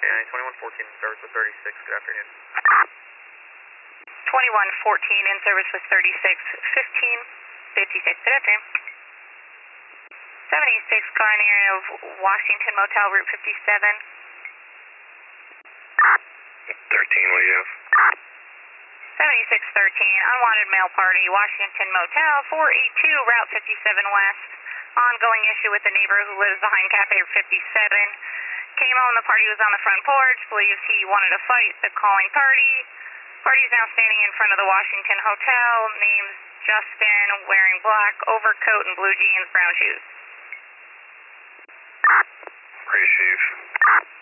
County, 2114 in service with 36. Good afternoon. 2114 in service with 36, 1556. Good afternoon. 76 car in the area of Washington Motel, Route 57. 13, what do you have? 7613, unwanted male party, Washington Motel, 482, Route 57 West. Ongoing issue with the neighbor who lives behind Cafe 57. Came home, the party was on the front porch, believes he wanted to fight the calling party. Party is now standing in front of the Washington Hotel, name's Justin, wearing black overcoat and blue jeans, brown shoes. Gray Chief.